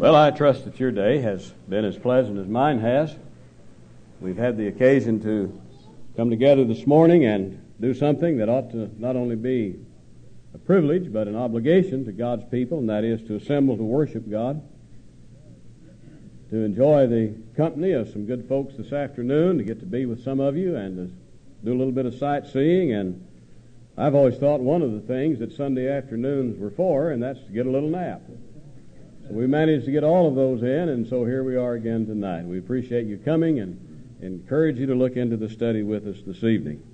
Well, I trust that your day has been as pleasant as mine has. We've had the occasion to come together this morning and do something that ought to not only be a privilege but an obligation to God's people, and that is to assemble to worship God, to enjoy the company of some good folks this afternoon, to get to be with some of you and to do a little bit of sightseeing. And I've always thought one of the things that Sunday afternoons were for, and that's to get a little nap. So we managed to get all of those in, and so here we are again tonight. We appreciate you coming and encourage you to look into the study with us this evening.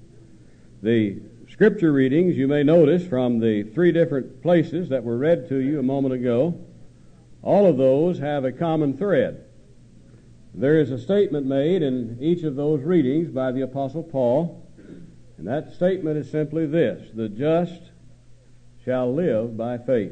The scripture readings, you may notice from the three different places that were read to you a moment ago, all of those have a common thread. There is a statement made in each of those readings by the Apostle Paul, and that statement is simply this: the just shall live by faith.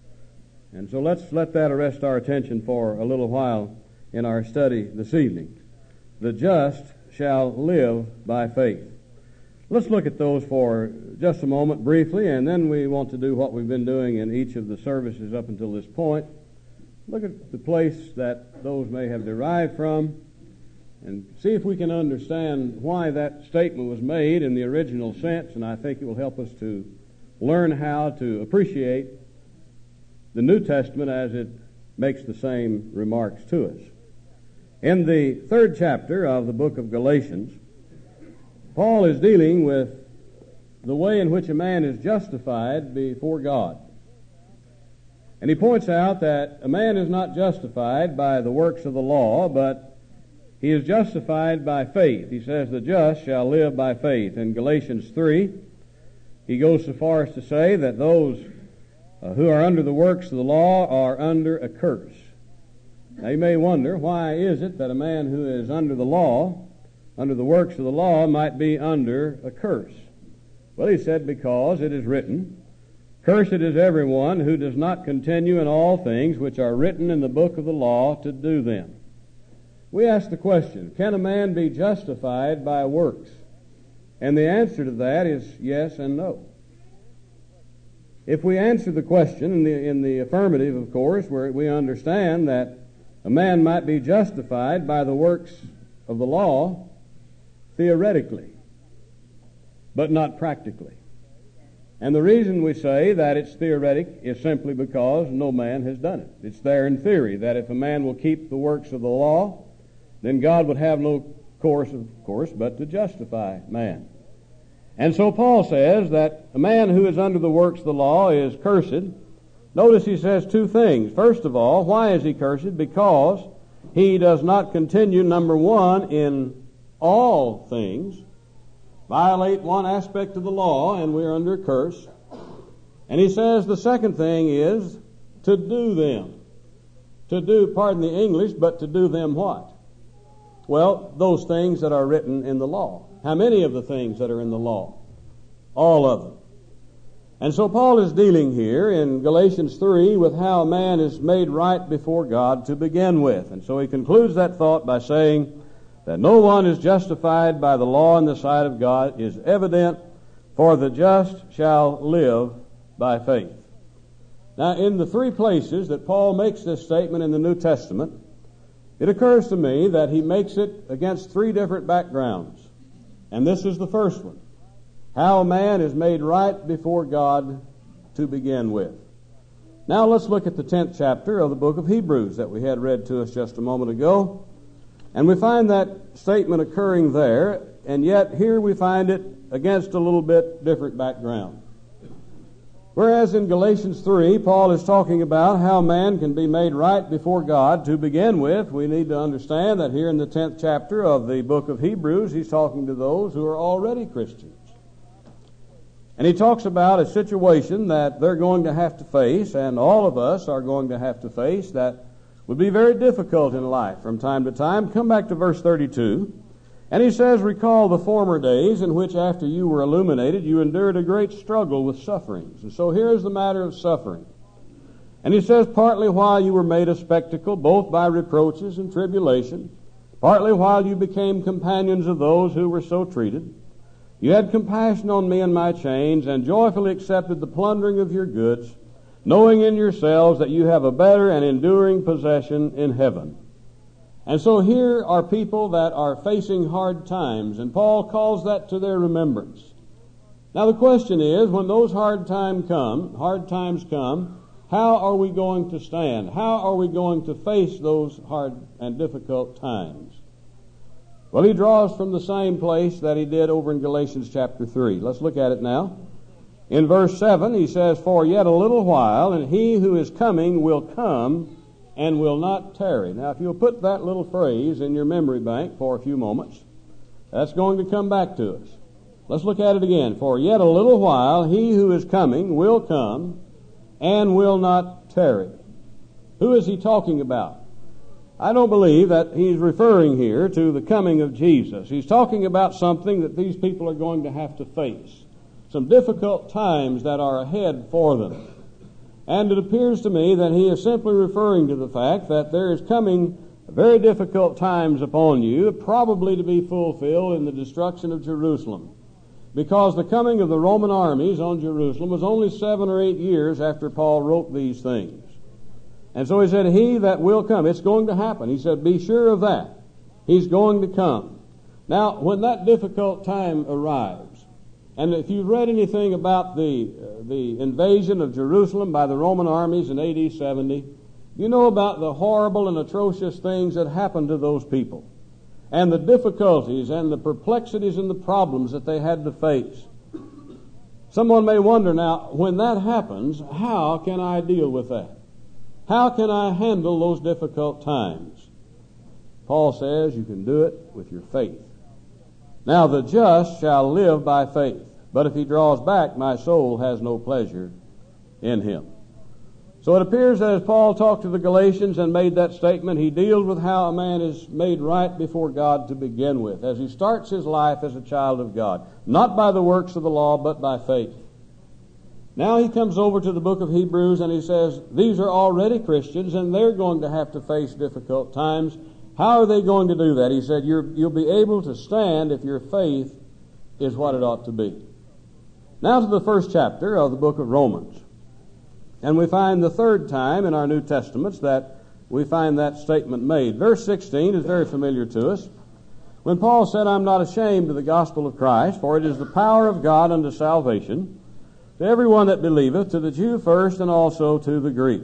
And so let's let that arrest our attention for a little while in our study this evening. The just shall live by faith. Let's look at those for just a moment briefly, and then we want to do what we've been doing in each of the services up until this point. Look at the place that those may have derived from and see if we can understand why that statement was made in the original sense, and I think it will help us to learn how to appreciate the New Testament as it makes the same remarks to us. In the third chapter of the book of Galatians, Paul is dealing with the way in which a man is justified before God. And he points out that a man is not justified by the works of the law, but he is justified by faith. He says, the just shall live by faith. In Galatians 3, he goes so far as to say that those who are under the works of the law are under a curse. Now you may wonder, why is it that a man who is under the law, under the works of the law, might be under a curse? Well, he said, because it is written, cursed is everyone who does not continue in all things which are written in the book of the law to do them. We ask the question, can a man be justified by works? And the answer to that is yes and no. If we answer the question in the affirmative, of course, where we understand that a man might be justified by the works of the law theoretically, but not practically. And the reason we say that it's theoretic is simply because no man has done it. It's there in theory that if a man will keep the works of the law, then God would have no course, of course, but to justify man. And so Paul says that a man who is under the works of the law is cursed. Notice he says two things. First of all, why is he cursed? Because he does not continue, number one, in all things, violate one aspect of the law, and we're under a curse. And he says the second thing is to do them. To do, pardon the English, but to do them what? Well, those things that are written in the law. How many of the things that are in the law? All of them. And so Paul is dealing here in Galatians 3 with how a man is made right before God to begin with. And so he concludes that thought by saying that no one is justified by the law in the sight of God is evident, for the just shall live by faith. Now, in the three places that Paul makes this statement in the New Testament, it occurs to me that he makes it against three different backgrounds. And this is the first one. How a man is made right before God to begin with. Now let's look at the 10th chapter of the book of Hebrews that we had read to us just a moment ago. And we find that statement occurring there, and yet here we find it against a little bit different background. Whereas in Galatians 3, Paul is talking about how man can be made right before God to begin with, we need to understand that here in the 10th chapter of the book of Hebrews, he's talking to those who are already Christians. And he talks about a situation that they're going to have to face, and all of us are going to have to face, that would be very difficult in life from time to time. Come back to verse 32. And he says, recall the former days in which after you were illuminated, you endured a great struggle with sufferings. And so here's the matter of suffering. And he says, partly while you were made a spectacle, both by reproaches and tribulation, partly while you became companions of those who were so treated, you had compassion on me and my chains, and joyfully accepted the plundering of your goods, knowing in yourselves that you have a better and enduring possession in heaven. And so here are people that are facing hard times, and Paul calls that to their remembrance. Now the question is, when those hard times come, how are we going to stand? How are we going to face those hard and difficult times? Well, he draws from the same place that he did over in Galatians chapter 3. Let's look at it now. In verse 7, he says, "For yet a little while, and he who is coming will come and will not tarry." Now, if you'll put that little phrase in your memory bank for a few moments, that's going to come back to us. Let's look at it again. "For yet a little while, he who is coming will come and will not tarry." Who is he talking about? I don't believe that he's referring here to the coming of Jesus. He's talking about something that these people are going to have to face, some difficult times that are ahead for them. And it appears to me that he is simply referring to the fact that there is coming very difficult times upon you, probably to be fulfilled in the destruction of Jerusalem. Because the coming of the Roman armies on Jerusalem was only 7 or 8 years after Paul wrote these things. And so he said, he that will come, it's going to happen. He said, be sure of that. He's going to come. Now, when that difficult time arrives, and if you've read anything about the invasion of Jerusalem by the Roman armies in AD 70, you know about the horrible and atrocious things that happened to those people, and the difficulties and the perplexities and the problems that they had to face. Someone may wonder now, when that happens, how can I deal with that? How can I handle those difficult times? Paul says you can do it with your faith. Now the just shall live by faith, but if he draws back, my soul has no pleasure in him. So it appears that as Paul talked to the Galatians and made that statement, he deals with how a man is made right before God to begin with, as he starts his life as a child of God, not by the works of the law, but by faith. Now he comes over to the book of Hebrews and he says, these are already Christians and they're going to have to face difficult times. How are they going to do that? He said, you'll be able to stand if your faith is what it ought to be. Now to the first chapter of the book of Romans. And we find the third time in our New Testaments that we find that statement made. Verse 16 is very familiar to us. When Paul said, I'm not ashamed of the gospel of Christ, for it is the power of God unto salvation to everyone that believeth, to the Jew first, and also to the Greek.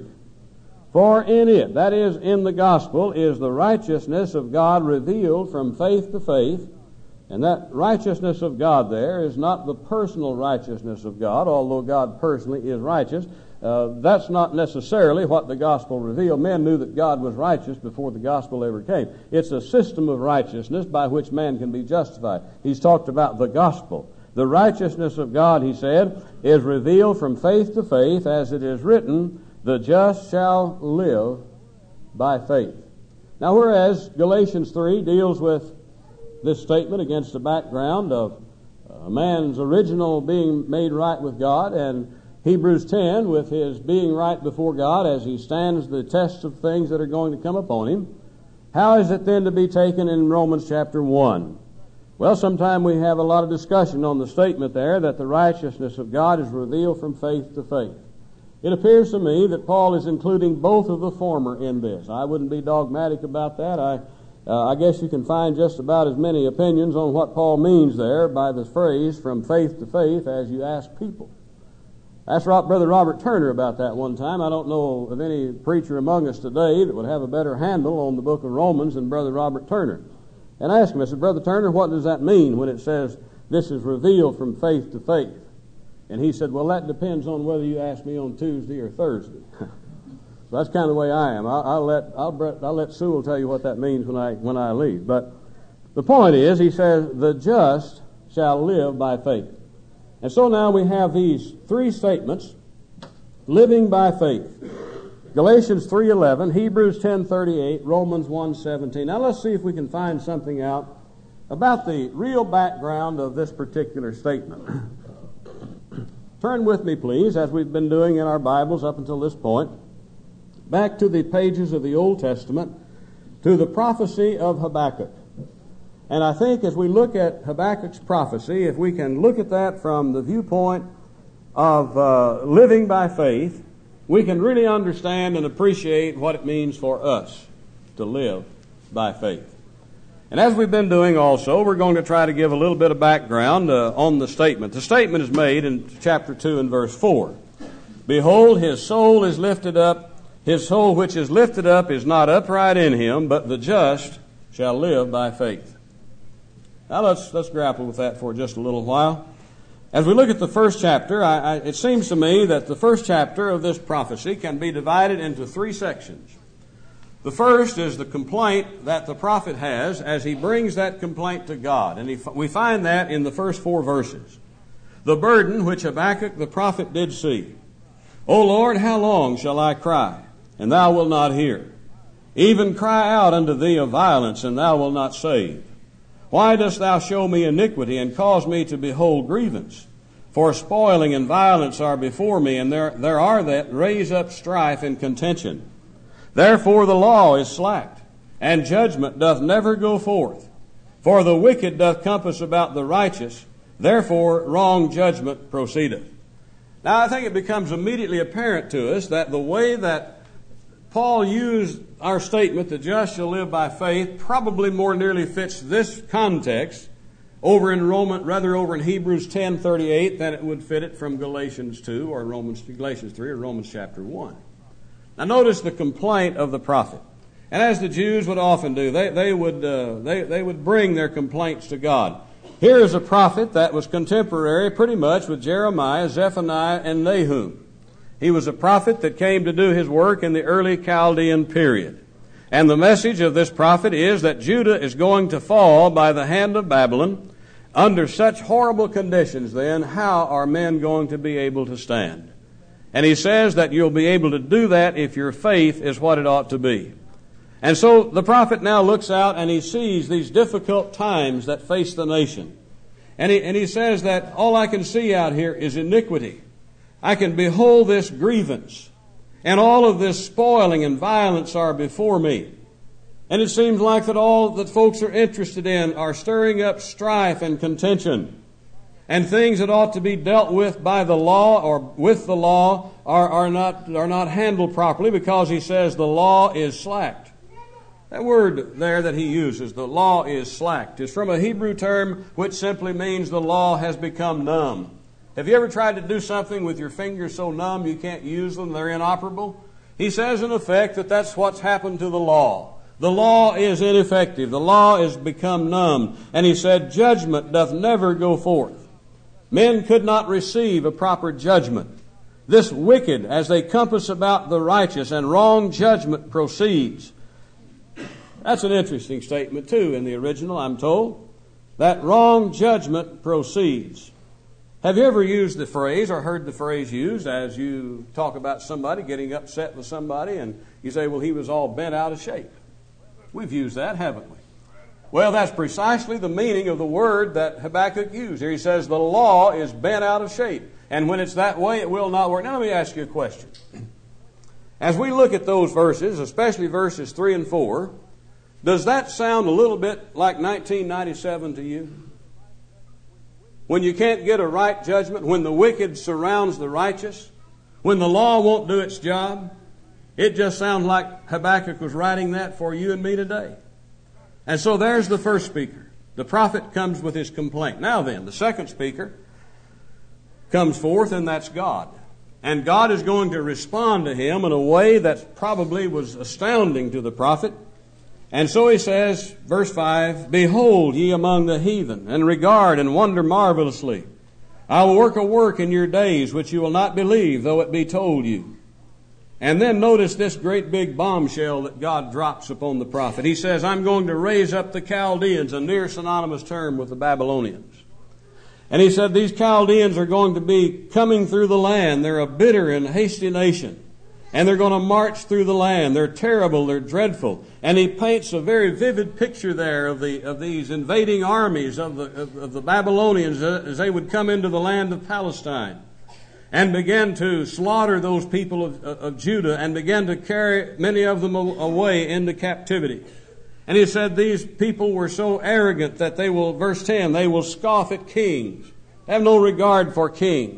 For in it, that is, in the gospel, is the righteousness of God revealed from faith to faith. And that righteousness of God there is not the personal righteousness of God, although God personally is righteous. That's not necessarily what the gospel revealed. Men knew that God was righteous before the gospel ever came. It's a system of righteousness by which man can be justified. He's talked about the gospel. The righteousness of God, he said, is revealed from faith to faith, as it is written, the just shall live by faith. Now, whereas Galatians 3 deals with this statement against the background of a man's original being made right with God, and Hebrews 10 with his being right before God as he stands the test of things that are going to come upon him, how is it then to be taken in Romans chapter 1? Well, sometime we have a lot of discussion on the statement there that the righteousness of God is revealed from faith to faith. It appears to me that Paul is including both of the former in this. I wouldn't be dogmatic about that. I guess you can find just about as many opinions on what Paul means there by the phrase from faith to faith as you ask people. Asked Brother Robert Turner about that one time. I don't know of any preacher among us today that would have a better handle on the book of Romans than Brother Robert Turner. And I asked him, I said, Brother Turner, what does that mean when it says this is revealed from faith to faith? And he said, well, that depends on whether you ask me on Tuesday or Thursday. So that's kind of the way I am. I'll let Sewell tell you what that means when I leave. But the point is, he says, the just shall live by faith. And so now we have these three statements, living by faith. Galatians 3:11, Hebrews 10:38, Romans 1:17. Now let's see if we can find something out about the real background of this particular statement. Turn with me, please, as we've been doing in our Bibles up until this point, back to the pages of the Old Testament, to the prophecy of Habakkuk. And I think as we look at Habakkuk's prophecy, if we can look at that from the viewpoint of living by faith, we can really understand and appreciate what it means for us to live by faith. And as we've been doing also, we're going to try to give a little bit of background on the statement. The statement is made in chapter 2 and verse 4. Behold, his soul is lifted up. His soul which is lifted up is not upright in him, but the just shall live by faith. Now let's grapple with that for just a little while. As we look at the first chapter, it seems to me that the first chapter of this prophecy can be divided into three sections. The first is the complaint that the prophet has as he brings that complaint to God. And we find that in the first 4 verses. The burden which Habakkuk the prophet did see. O Lord, how long shall I cry, and thou wilt not hear? Even cry out unto thee of violence, and thou wilt not save. Why dost thou show me iniquity, and cause me to behold grievance? For spoiling and violence are before me, and there are that raise up strife and contention. Therefore the law is slacked, and judgment doth never go forth. For the wicked doth compass about the righteous, therefore wrong judgment proceedeth. Now I think it becomes immediately apparent to us that the way that Paul used our statement, the just shall live by faith, probably more nearly fits this context over in Hebrews 10:38 than it would fit it from Galatians 2 or Galatians 3 or Romans chapter 1. Now notice the complaint of the prophet. And as the Jews would often do, they would bring their complaints to God. Here is a prophet that was contemporary pretty much with Jeremiah, Zephaniah, and Nahum. He was a prophet that came to do his work in the early Chaldean period. And the message of this prophet is that Judah is going to fall by the hand of Babylon. Under such horrible conditions, then, how are men going to be able to stand? And he says that you'll be able to do that if your faith is what it ought to be. And so the prophet now looks out and he sees these difficult times that face the nation. And he says that all I can see out here is iniquity. I can behold this grievance. And all of this spoiling and violence are before me. And it seems like that all that folks are interested in are stirring up strife and contention. And things that ought to be dealt with by the law or with the law are not handled properly because he says the law is slacked. That word there that he uses, the law is slacked, is from a Hebrew term which simply means the law has become numb. Have you ever tried to do something with your fingers so numb you can't use them, they're inoperable? He says in effect that that's what's happened to the law. The law is ineffective. The law is become numb. And he said, judgment doth never go forth. Men could not receive a proper judgment. This wicked, as they compass about the righteous, and wrong judgment proceeds. That's an interesting statement, too, in the original, I'm told. That wrong judgment proceeds. Have you ever used the phrase or heard the phrase used as you talk about somebody getting upset with somebody and you say, well, he was all bent out of shape? We've used that, haven't we? Well, that's precisely the meaning of the word that Habakkuk used. Here he says the law is bent out of shape. And when it's that way, it will not work. Now let me ask you a question. As we look at those verses, especially verses 3 and 4, does that sound a little bit like 1997 to you? When you can't get a right judgment, when the wicked surrounds the righteous, when the law won't do its job, it just sounds like Habakkuk was writing that for you and me today. And so there's the first speaker. The prophet comes with his complaint. Now then, the second speaker comes forth, and that's God. And God is going to respond to him in a way that probably was astounding to the prophet. And so he says, verse 5, behold ye among the heathen, and regard and wonder marvelously. I will work a work in your days which you will not believe, though it be told you. And then notice this great big bombshell that God drops upon the prophet. He says, I'm going to raise up the Chaldeans, a near synonymous term with the Babylonians. And he said, these Chaldeans are going to be coming through the land. They're a bitter and hasty nation. And they're going to march through the land. They're terrible. They're dreadful. And he paints a very vivid picture there of these invading armies of the Babylonians as they would come into the land of Palestine and began to slaughter those people of Judah and began to carry many of them away into captivity. And he said these people were so arrogant that they will, verse 10, they will scoff at kings, have no regard for kings.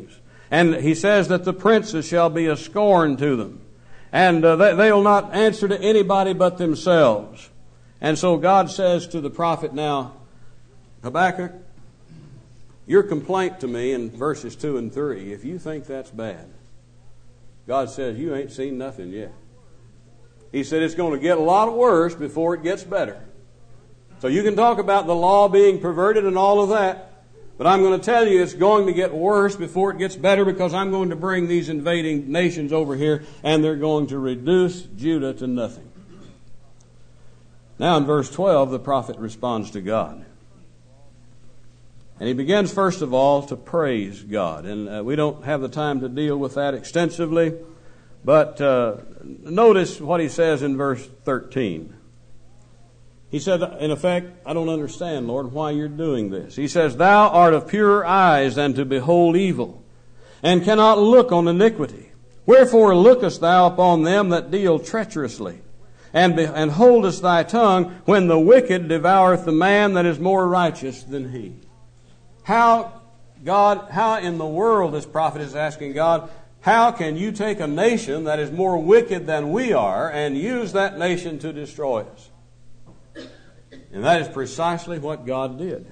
And he says that the princes shall be a scorn to them. And they will not answer to anybody but themselves. And so God says to the prophet now, Habakkuk, your complaint to me in verses 2 and 3, if you think that's bad, God says you ain't seen nothing yet. He said it's going to get a lot worse before it gets better. So you can talk about the law being perverted and all of that, but I'm going to tell you it's going to get worse before it gets better, because I'm going to bring these invading nations over here and they're going to reduce Judah to nothing. Now in verse 12, the prophet responds to God. And he begins, first of all, to praise God. And we don't have the time to deal with that extensively, but notice what he says in verse 13. He said, in effect, I don't understand, Lord, why you're doing this. He says, thou art of purer eyes than to behold evil, and cannot look on iniquity. Wherefore lookest thou upon them that deal treacherously, and holdest thy tongue when the wicked devoureth the man that is more righteous than he. How in the world, this prophet is asking God, how can you take a nation that is more wicked than we are and use that nation to destroy us? And that is precisely what God did.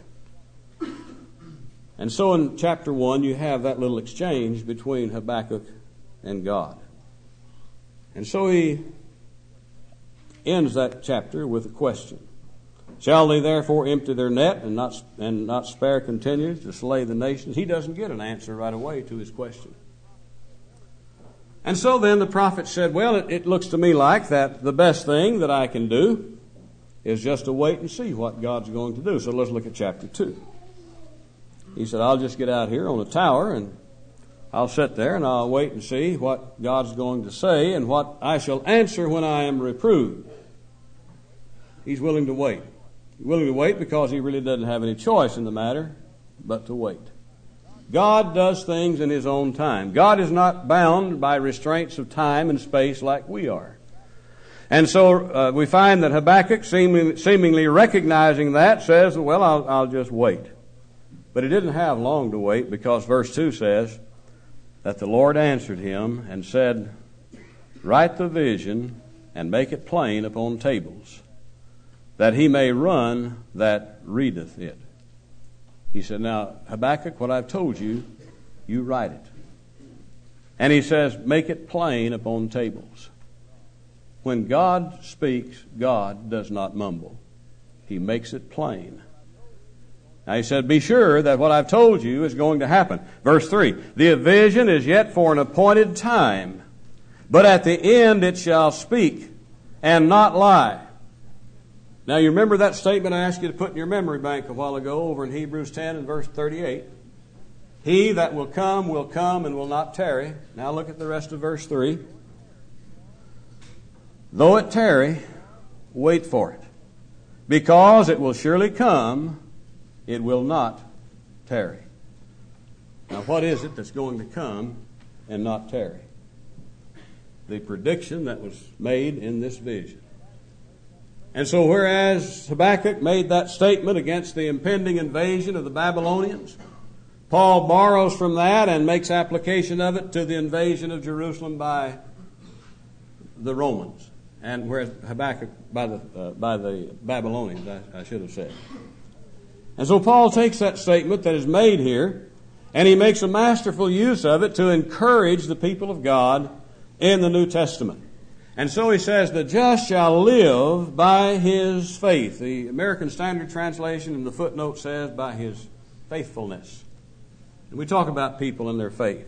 And so in chapter 1, you have that little exchange between Habakkuk and God. And so he ends that chapter with a question. Shall they therefore empty their net and not spare continually to slay the nations? He doesn't get an answer right away to his question. And so then the prophet said, well, it looks to me like that the best thing that I can do is just to wait and see what God's going to do. So let's look at chapter 2. He said, I'll just get out here on a tower and I'll sit there and I'll wait and see what God's going to say and what I shall answer when I am reproved. He's willing to wait. He's willing to wait because he really doesn't have any choice in the matter but to wait. God does things in his own time. God is not bound by restraints of time and space like we are. And so we find that Habakkuk, seemingly recognizing that, says, well, I'll just wait. But he didn't have long to wait, because verse 2 says that the Lord answered him and said, write the vision and make it plain upon tables, that he may run that readeth it. He said, now, Habakkuk, what I've told you, you write it. And he says, make it plain upon tables. When God speaks, God does not mumble. He makes it plain. Now he said, be sure that what I've told you is going to happen. Verse 3, the vision is yet for an appointed time, but at the end it shall speak and not lie. Now you remember that statement I asked you to put in your memory bank a while ago over in Hebrews 10 and verse 38. He that will come and will not tarry. Now look at the rest of verse 3. Though it tarry, wait for it, because it will surely come, it will not tarry. Now what is it that's going to come and not tarry? The prediction that was made in this vision. And so whereas Habakkuk made that statement against the impending invasion of the Babylonians, Paul borrows from that and makes application of it to the invasion of Jerusalem by the Romans. And whereas Habakkuk by the Babylonians, I should have said. And so Paul takes that statement that is made here, and he makes a masterful use of it to encourage the people of God in the New Testament. And so he says, the just shall live by his faith. The American Standard Translation in the footnote says, by his faithfulness. And we talk about people and their faith.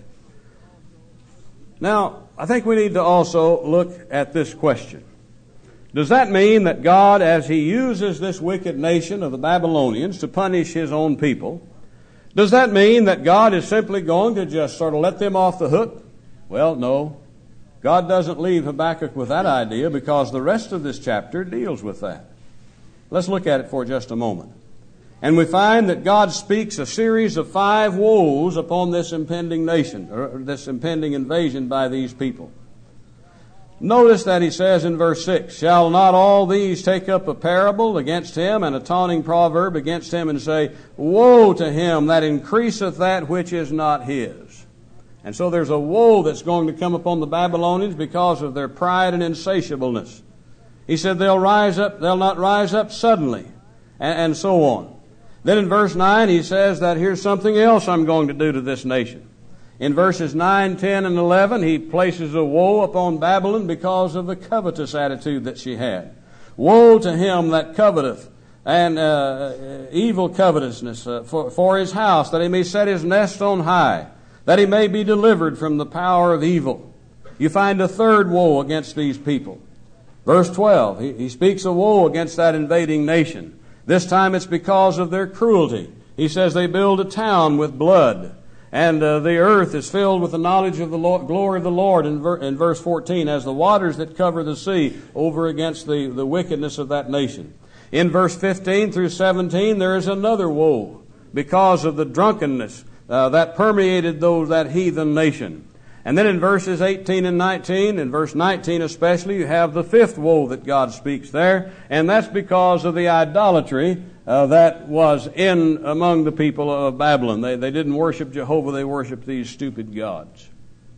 Now, I think we need to also look at this question. Does that mean that God, as he uses this wicked nation of the Babylonians to punish his own people, does that mean that God is simply going to just sort of let them off the hook? Well, no. God doesn't leave Habakkuk with that idea, because the rest of this chapter deals with that. Let's look at it for just a moment. And we find that God speaks a series of 5 woes upon this impending nation, or this impending invasion by these people. Notice that he says in verse 6, shall not all these take up a parable against him and a taunting proverb against him and say, woe to him that increaseth that which is not his, And so there's a woe that's going to come upon the Babylonians because of their pride and insatiableness. He said they'll not rise up suddenly, and so on. Then in verse 9 he says that here's something else I'm going to do to this nation. In verses 9, 10, and 11 he places a woe upon Babylon because of the covetous attitude that she had. Woe to him that coveteth, and evil covetousness for his house, that he may set his nest on high, that he may be delivered from the power of evil. You find a third woe against these people. Verse 12, he speaks a woe against that invading nation. This time it's because of their cruelty. He says they build a town with blood, and the earth is filled with the knowledge of the glory of the Lord in verse 14, as the waters that cover the sea over against the wickedness of that nation. In verse 15 through 17, there is another woe because of the drunkenness that permeated that heathen nation. And then in verses 18 and 19, in verse 19 especially, you have the fifth woe that God speaks there, and that's because of the idolatry that was in among the people of Babylon. They didn't worship Jehovah, they worshiped these stupid gods.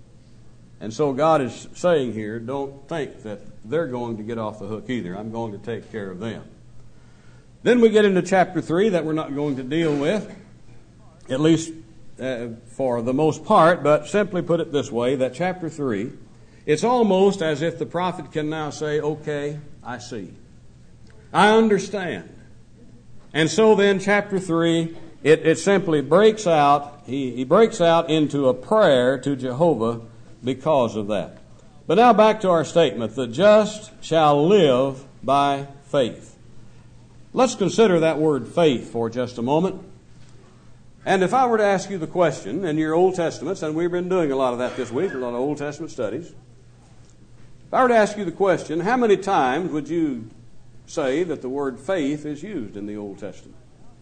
And so God is saying here, don't think that they're going to get off the hook either. I'm going to take care of them. Then we get into chapter 3 that we're not going to deal with, at least for the most part, but simply put it this way, that chapter 3, it's almost as if the prophet can now say, okay, I see. I understand. And so then chapter 3, it simply breaks out, he breaks out into a prayer to Jehovah because of that. But now back to our statement, the just shall live by faith. Let's consider that word faith for just a moment. And if I were to ask you the question in your Old Testaments, and we've been doing a lot of that this week, a lot of Old Testament studies. If I were to ask you the question, how many times would you say that the word faith is used in the Old Testament?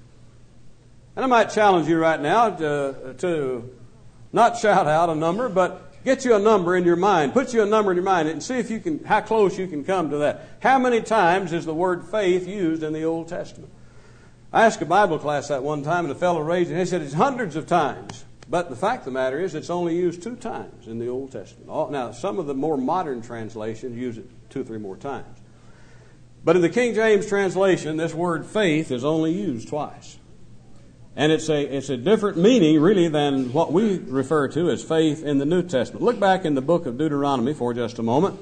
And I might challenge you right now to not shout out a number, but get you a number in your mind. Put you a number in your mind and see if you can, how close you can come to that. How many times is the word faith used in the Old Testament? I asked a Bible class that one time, and a fellow raised it, and he said it's hundreds of times. But the fact of the matter is it's only used 2 times in the Old Testament. Now, some of the more modern translations use it 2 or 3 more times. But in the King James translation, this word faith is only used twice. And it's a different meaning, really, than what we refer to as faith in the New Testament. Look back in the book of Deuteronomy for just a moment.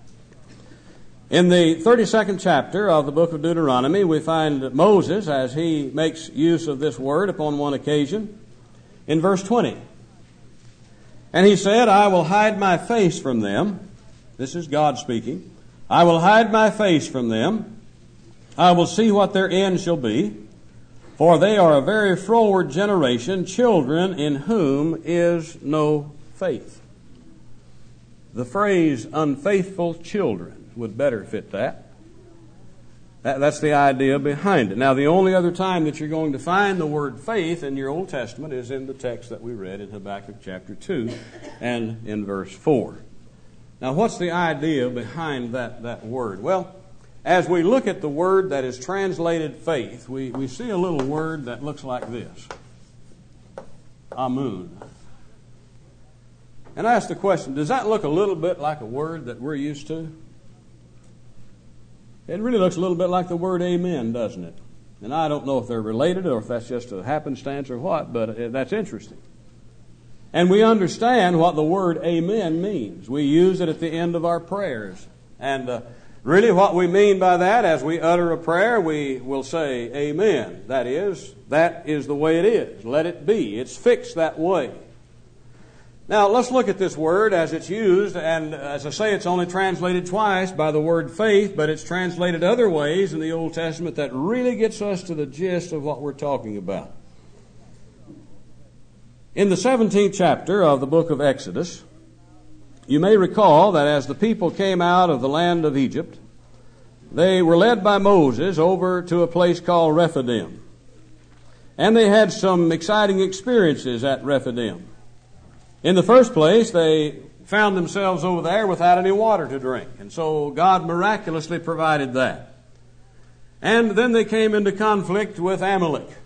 In the 32nd chapter of the book of Deuteronomy, we find Moses as he makes use of this word upon one occasion. In verse 20, and he said, I will hide my face from them. This is God speaking. I will hide my face from them. I will see what their end shall be. For they are a very froward generation, children in whom is no faith. The phrase unfaithful children would better fit that. That's the idea behind it. Now, the only other time that you're going to find the word faith in your Old Testament is in the text that we read in Habakkuk chapter 2 and in verse 4. Now, what's the idea behind that word? Well, as we look at the word that is translated faith, we see a little word that looks like this. Amun. And I asked the question, does that look a little bit like a word that we're used to? It really looks a little bit like the word amen, doesn't it? And I don't know if they're related or if that's just a happenstance or what, but that's interesting. And we understand what the word amen means. We use it at the end of our prayers. And really what we mean by that, as we utter a prayer, we will say amen. That is the way it is. Let it be. It's fixed that way. Now, let's look at this word as it's used, and as I say, it's only translated twice by the word faith, but it's translated other ways in the Old Testament that really gets us to the gist of what we're talking about. In the 17th chapter of the book of Exodus, you may recall that as the people came out of the land of Egypt, they were led by Moses over to a place called Rephidim. And they had some exciting experiences at Rephidim. In the first place, they found themselves over there without any water to drink. And so God miraculously provided that. And then they came into conflict with Amalek.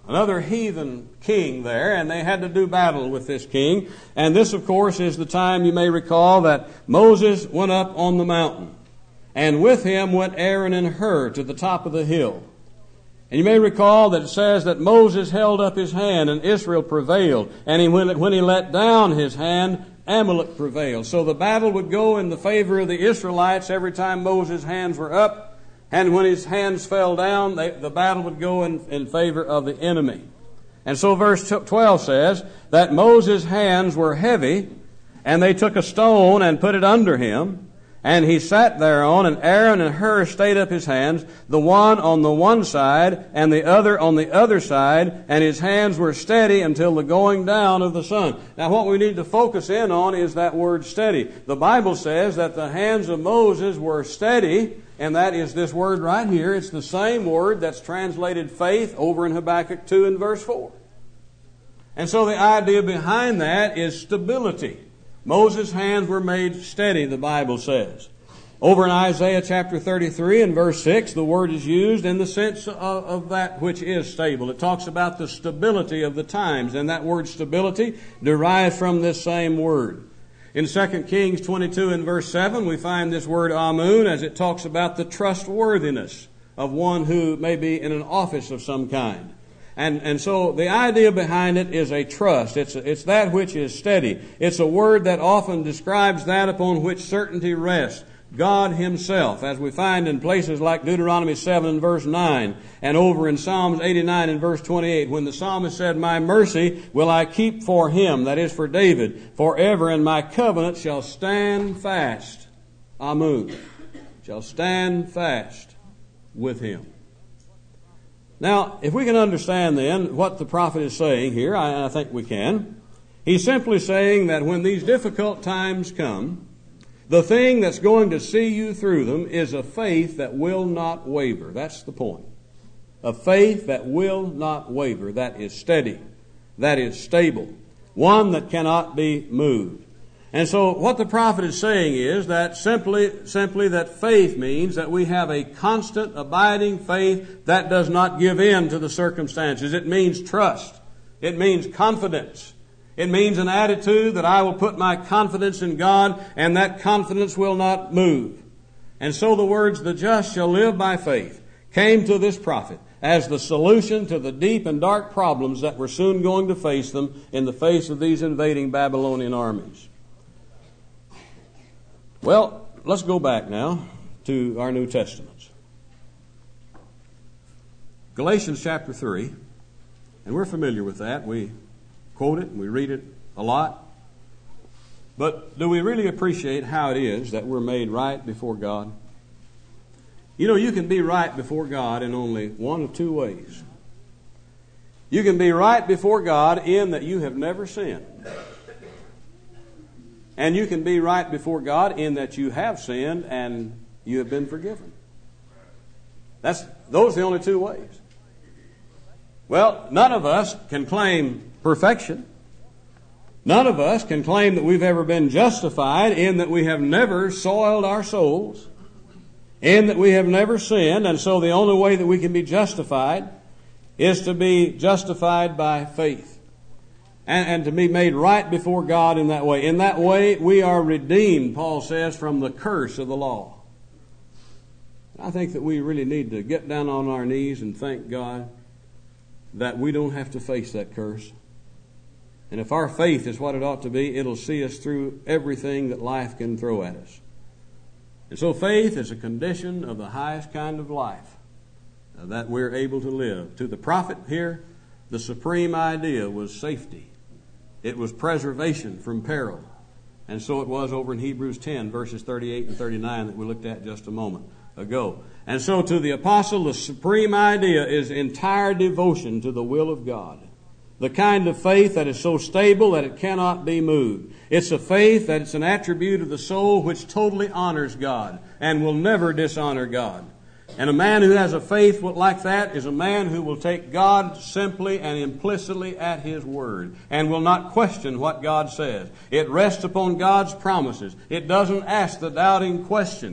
another heathen king there, and they had to do battle with this king. And this, of course, is the time, you may recall, that Moses went up on the mountain. And with him went Aaron and Hur to the top of the hill. And you may recall that it says that Moses held up his hand and Israel prevailed. And when he let down his hand, Amalek prevailed. So the battle would go in the favor of the Israelites every time Moses' hands were up. And when his hands fell down, the battle would go in favor of the enemy. And so verse 12 says that Moses' hands were heavy, and they took a stone and put it under him. And he sat thereon, and Aaron and Hur stayed up his hands, the one on the one side, and the other on the other side, and his hands were steady until the going down of the sun. Now what we need to focus in on is that word steady. The Bible says that the hands of Moses were steady, and that is this word right here. It's the same word that's translated faith over in Habakkuk 2 and verse 4. And so the idea behind that is stability. Moses' hands were made steady, the Bible says. Over in Isaiah chapter 33 and verse 6, the word is used in the sense of that which is stable. It talks about the stability of the times, and that word stability derives from this same word. In 2 Kings 22 and verse 7, we find this word amun as it talks about the trustworthiness of one who may be in an office of some kind. And so the idea behind it is a trust. It's that which is steady. It's a word that often describes that upon which certainty rests. God Himself, as we find in places like Deuteronomy 7 and verse 9, and over in Psalms 89 and verse 28, when the psalmist said, "My mercy will I keep for him," that is for David, "forever, and my covenant shall stand fast." Amun. Shall stand fast with him. Now, if we can understand then what the prophet is saying here, I think we can. He's simply saying that when these difficult times come, the thing that's going to see you through them is a faith that will not waver. That's the point. A faith that will not waver, that is steady, that is stable, one that cannot be moved. And so what the prophet is saying is that simply that faith means that we have a constant, abiding faith that does not give in to the circumstances. It means trust. It means confidence. It means an attitude that I will put my confidence in God, and that confidence will not move. And so the words, "the just shall live by faith," came to this prophet as the solution to the deep and dark problems that were soon going to face them in the face of these invading Babylonian armies. Well, let's go back now to our New Testaments. Galatians chapter 3, and we're familiar with that. We quote it and we read it a lot. But do we really appreciate how it is that we're made right before God? You know, you can be right before God in only one of two ways. You can be right before God in that you have never sinned. And you can be right before God in that you have sinned and you have been forgiven. Those are the only two ways. Well, none of us can claim perfection. None of us can claim that we've ever been justified in that we have never soiled our souls, in that we have never sinned. And so the only way that we can be justified is to be justified by faith. And to be made right before God in that way. In that way, we are redeemed, Paul says, from the curse of the law. I think that we really need to get down on our knees and thank God that we don't have to face that curse. And if our faith is what it ought to be, it'll see us through everything that life can throw at us. And so faith is a condition of the highest kind of life that we're able to live. To the prophet here, the supreme idea was safety. It was preservation from peril. And so it was over in Hebrews 10, verses 38 and 39 that we looked at just a moment ago. And so to the apostle, the supreme idea is entire devotion to the will of God. The kind of faith that is so stable that it cannot be moved. It's a faith that it's an attribute of the soul which totally honors God and will never dishonor God. And a man who has a faith like that is a man who will take God simply and implicitly at His word and will not question what God says. It rests upon God's promises. It doesn't ask the doubting questions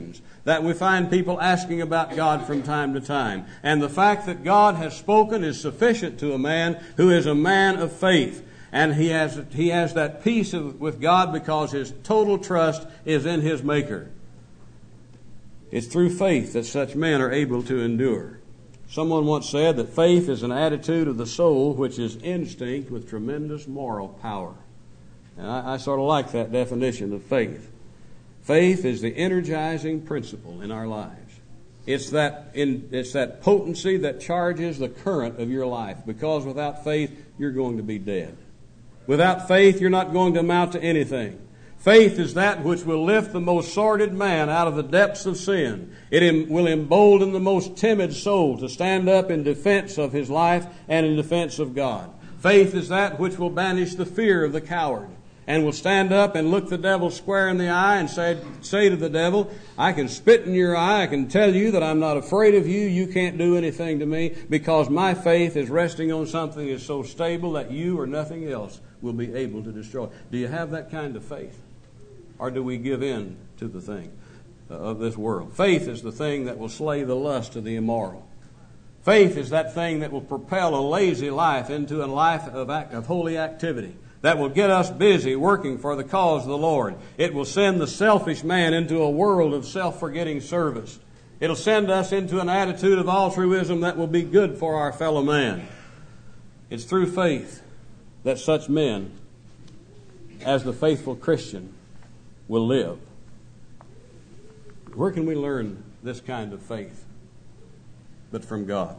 that we find people asking about God from time to time. And the fact that God has spoken is sufficient to a man who is a man of faith. And he has that peace with God because his total trust is in his Maker. It's through faith that such men are able to endure. Someone once said that faith is an attitude of the soul which is instinct with tremendous moral power. And I sort of like that definition of faith. Faith is the energizing principle in our lives. It's that potency that charges the current of your life, because without faith, you're going to be dead. Without faith, you're not going to amount to anything. Faith is that which will lift the most sordid man out of the depths of sin. It will embolden the most timid soul to stand up in defense of his life and in defense of God. Faith is that which will banish the fear of the coward and will stand up and look the devil square in the eye and say to the devil, I can spit in your eye, I can tell you that I'm not afraid of you, you can't do anything to me, because my faith is resting on something that's so stable that you or nothing else will be able to destroy. Do you have that kind of faith? Or do we give in to the thing of this world? Faith is the thing that will slay the lust of the immoral. Faith is that thing that will propel a lazy life into a life of holy activity, that will get us busy working for the cause of the Lord. It will send the selfish man into a world of self-forgetting service. It'll send us into an attitude of altruism that will be good for our fellow man. It's through faith that such men, as the faithful Christian, will live. Where can we learn this kind of faith but from God?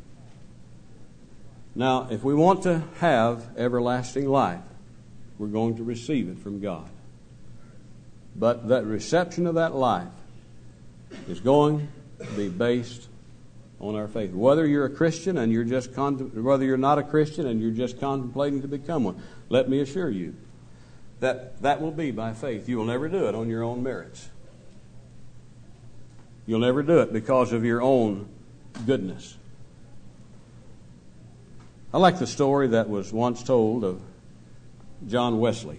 Now, if we want to have everlasting life, we're going to receive it from God. But that reception of that life is going to be based on our faith. Whether you're a Christian and whether you're not a Christian and you're just contemplating to become one, let me assure you that will be by faith. You will never do it on your own merits. You'll never do it because of your own goodness. I like the story that was once told of John Wesley.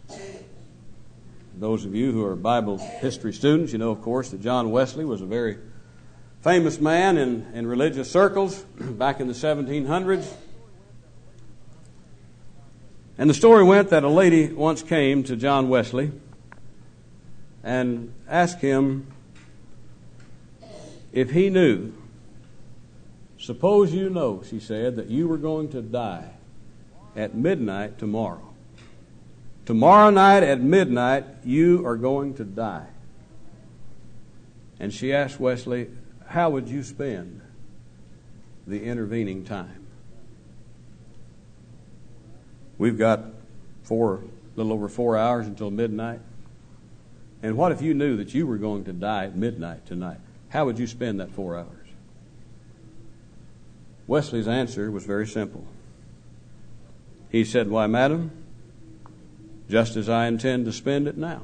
Those of you who are Bible history students, you know, of course, that John Wesley was a very famous man in religious circles back in the 1700s. And the story went that a lady once came to John Wesley and asked him if he knew, suppose you know, she said, that you were going to die at midnight tomorrow. Tomorrow night at midnight, you are going to die. And she asked Wesley, how would you spend the intervening time? We've got a little over 4 hours until midnight. And what if you knew that you were going to die at midnight tonight? How would you spend that 4 hours? Wesley's answer was very simple. He said, why, madam, just as I intend to spend it now.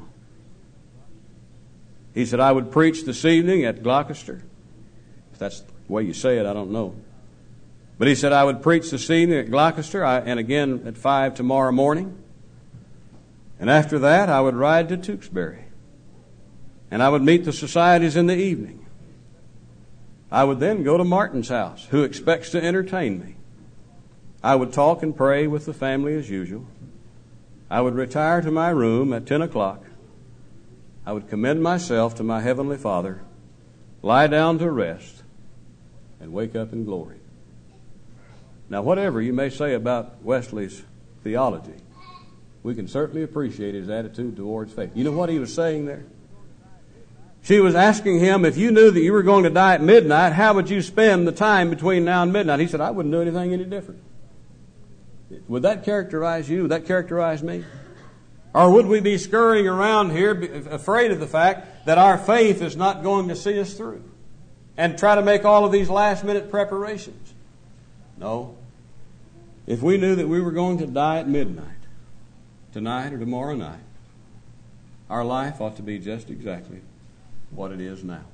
He said, I would preach this evening at Gloucester. If that's the way you say it, I don't know. But he said, I would preach this evening at Gloucester and again at 5 tomorrow morning. And after that, I would ride to Tewksbury. And I would meet the societies in the evening. I would then go to Martin's house, who expects to entertain me. I would talk and pray with the family as usual. I would retire to my room at 10 o'clock. I would commend myself to my Heavenly Father, lie down to rest, and wake up in glory. Now, whatever you may say about Wesley's theology, we can certainly appreciate his attitude towards faith. You know what he was saying there? She was asking him, if you knew that you were going to die at midnight, how would you spend the time between now and midnight? He said, I wouldn't do anything any different. Would that characterize you? Would that characterize me? Or would we be scurrying around here afraid of the fact that our faith is not going to see us through and try to make all of these last-minute preparations? No. If we knew that we were going to die at midnight, tonight or tomorrow night, our life ought to be just exactly what it is now.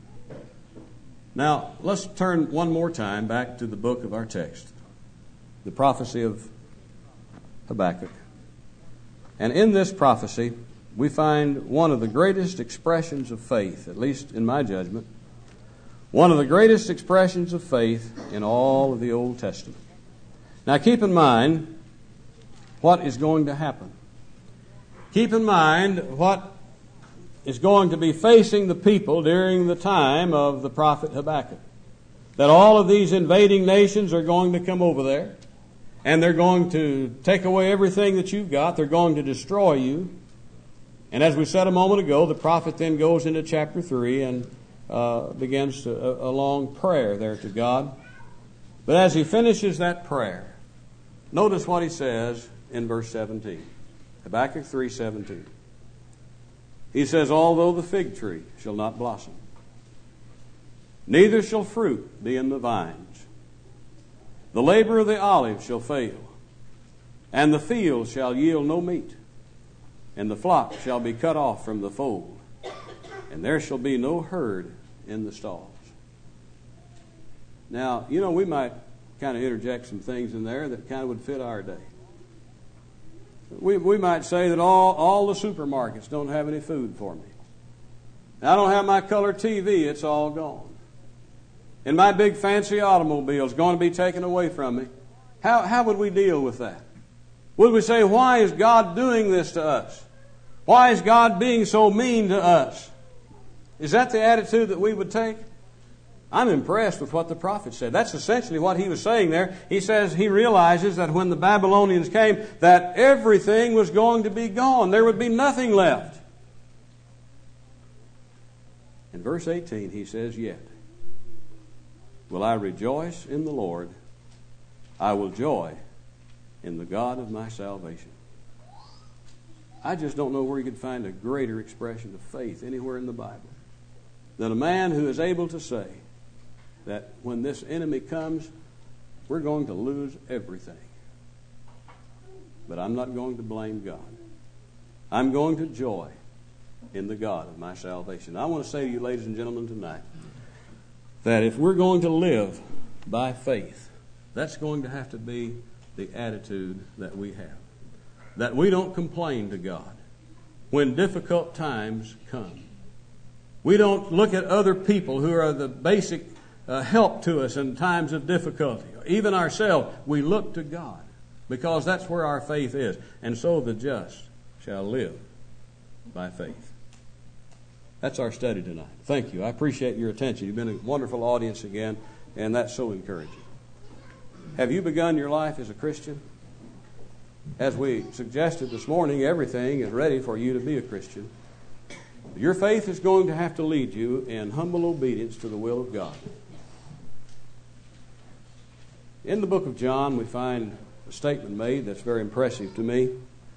Now, let's turn one more time back to the book of our text, the prophecy of Habakkuk. And in this prophecy, we find one of the greatest expressions of faith, at least in my judgment, one of the greatest expressions of faith in all of the Old Testament. Now keep in mind what is going to happen. Keep in mind what is going to be facing the people during the time of the prophet Habakkuk. That all of these invading nations are going to come over there, and they're going to take away everything that you've got. They're going to destroy you. And as we said a moment ago, the prophet then goes into chapter 3 and begins a long prayer there to God. But as he finishes that prayer, notice what he says in verse 17. Habakkuk 3:17. He says, although the fig tree shall not blossom, neither shall fruit be in the vines, the labor of the olive shall fail, and the field shall yield no meat, and the flock shall be cut off from the fold, and there shall be no herd in the stalls. Now, we might kind of interject some things in there that kind of would fit our day. We might say that all the supermarkets don't have any food for me. I don't have my color TV, it's all gone. And my big fancy automobile is going to be taken away from me. How would we deal with that? Would we say, why is God doing this to us? Why is God being so mean to us? Is that the attitude that we would take? I'm impressed with what the prophet said. That's essentially what he was saying there. He says he realizes that when the Babylonians came, that everything was going to be gone. There would be nothing left. In verse 18 he says, yet will I rejoice in the Lord. I will joy in the God of my salvation. I just don't know where you could find a greater expression of faith anywhere in the Bible than a man who is able to say that when this enemy comes, we're going to lose everything. But I'm not going to blame God. I'm going to joy in the God of my salvation. I want to say to you, ladies and gentlemen, tonight, that if we're going to live by faith, that's going to have to be the attitude that we have. That we don't complain to God when difficult times come. We don't look at other people who are the basic help to us in times of difficulty. Even ourselves, we look to God because that's where our faith is. And so the just shall live by faith. That's our study tonight. Thank you. I appreciate your attention. You've been a wonderful audience again, and that's so encouraging. Have you begun your life as a Christian? As we suggested this morning, everything is ready for you to be a Christian. Your faith is going to have to lead you in humble obedience to the will of God. In the book of John, we find a statement made that's very impressive to me.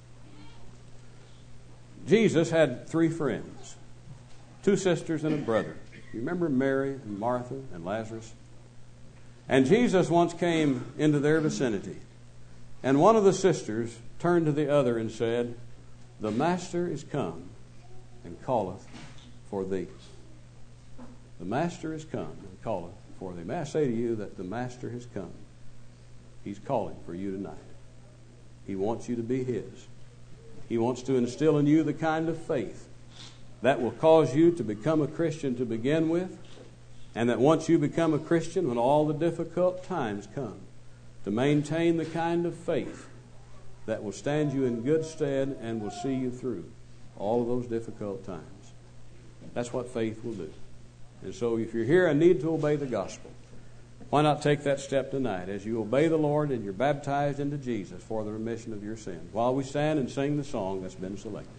Jesus had 3 friends, 2 sisters and a brother. You remember Mary and Martha and Lazarus? And Jesus once came into their vicinity, and one of the sisters turned to the other and said, the Master is come and calleth for thee. The Master is come and calleth for thee. May I say to you that the Master has come. He's calling for you tonight. He wants you to be His. He wants to instill in you the kind of faith that will cause you to become a Christian to begin with, and that once you become a Christian, when all the difficult times come, to maintain the kind of faith that will stand you in good stead and will see you through all of those difficult times. That's what faith will do. And so if you're here and need to obey the gospel, why not take that step tonight as you obey the Lord and you're baptized into Jesus for the remission of your sins, while we stand and sing the song that's been selected.